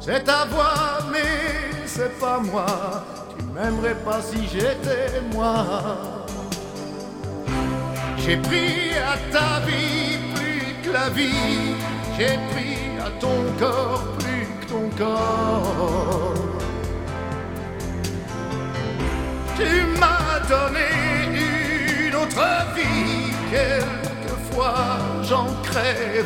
C'est ta voix, mais c'est pas moi. Tu m'aimerais pas si j'étais moi. J'ai pris à ta vie plus que la vie. J'ai pris à ton corps plus que ton corps. Tu m'as donné une autre vie. Quelquefois j'en crève